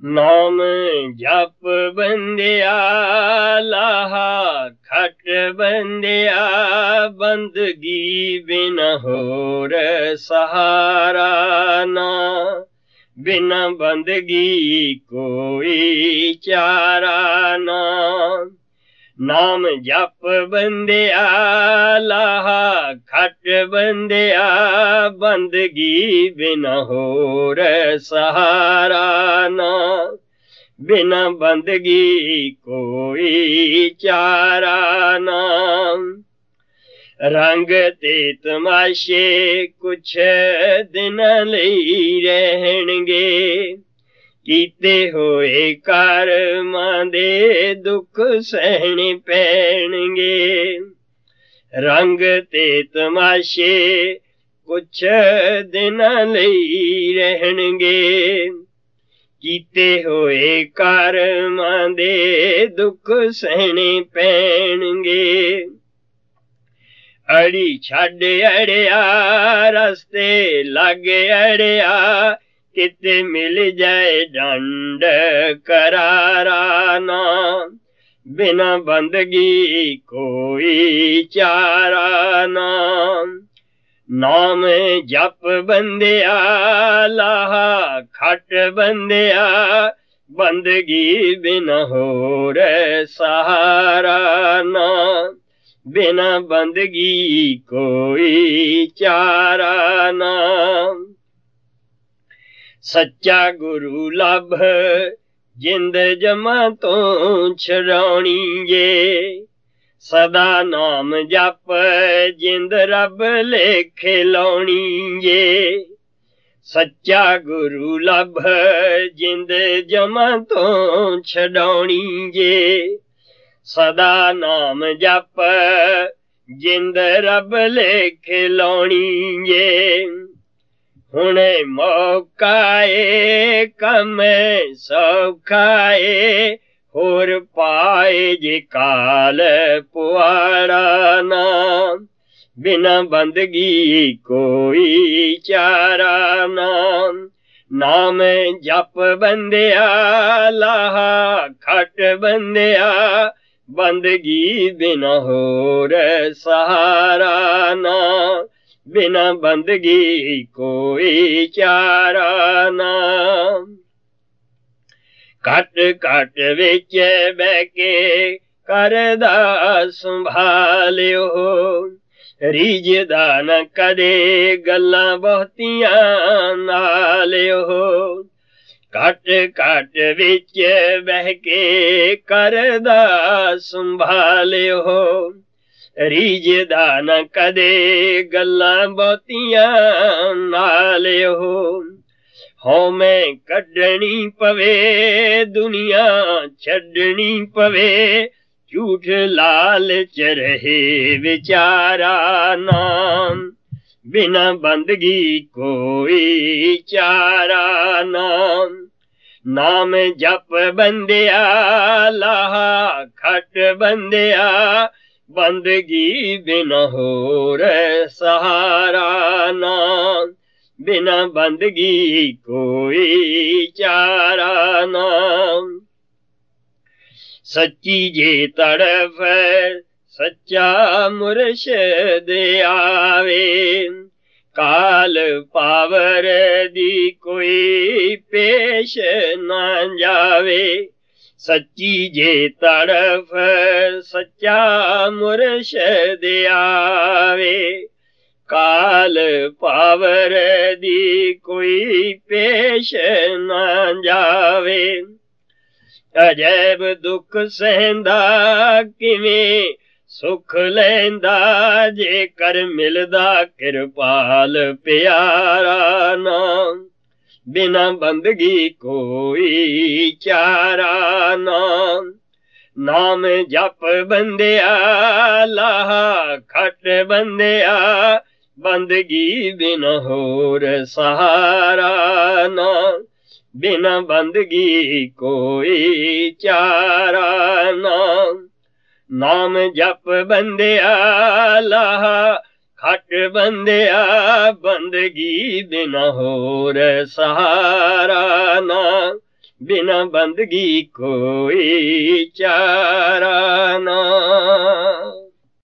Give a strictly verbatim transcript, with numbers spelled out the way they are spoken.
नाम जप बंदिया लाहा खट बंदिया, बंदगी बिन होर सहारा ना। बिना बंदगी कोई चारा ना। नाम जप बंदिया लाहा खट बंदिया, बंदगी बिन होर सहारा ना। बिना बंदगी कोई चारा ना। रंग ते तमाशे कुछ दिन लई रहणगे, कीते होए कर्मां दे दुख सहने पैणगे। रंग ते तमाशे कुछ दिन लई रहणगे, कीते होए कर्मां दे दुख सहने पैणगे। अड़ी छड़ अड़िया रस्ते लागे अड़िया, किते मिल जाए डंड करारा ना। बिना बंदगी कोई चारा ना। नाम जप बंदिया लाहा खट बंदिया, बंदगी बिन होर सहारा ना। बिना बंदगी कोई चारा ना। सच्चा गुरु लभ जिंद जमा तो छड़ाउणी जे, सदा नाम जप जिंद रब लेखे लाउणी जे। सच्चा गुरु लभ जिंद जमा तो छड़ाउणी जे, सदा नाम जप जिंद रब लेखे लाउणी जे। हुणे मौका ए कम सौखा ए, होर पाए जे काल पुआड़ा ना। बिना बंदगी कोई चारा ना। नाम जप बंदिया लाहा खट बंदिया, बंदगी बिन होर सहारा ना। बिना बंदगी कोई चारा ना। घट घट विच बैके करदा संभालियो, रीझदा न कदे गल्लां बहुतियां नालियो। घट घट विच बहके करदा संभालियो, रीझदा न कदे गल्लां बहुतियां नालियो। हौमे कढणी पवे दुनिया छड्डनी पवे, झूठ लालच रहे विचारा ना। बिना बंदगी कोई चारा ना। नाम जप बंदिया लाहा खट बंदिया, बंदगी बिन होर सहारा ना। बिना बंदगी कोई चारा ना। सच्ची जे तड़फ सच्चा मुर्शद आवे, काल पावर दी कोई पेश ना जावे। सच्ची जे तड़फ सच्चा मुर्शद आवे, काल पावर दी कोई पेश ना जावे। अजैब दुख सहंदा किवें सुख लैंदा, जे कर मिलदा किरपाल प्यारा ना। बिना बंदगी कोई चारा ना। नाम जप बंदिया लाहा खट बंदिया, बंदगी बिन होर सहारा ना। बिना बंदगी कोई चारा ना। नाम जप बंदिया लाहा खट बंदिया, बंदगी बिन होर सहारा ना। बिना बंदगी कोई चारा न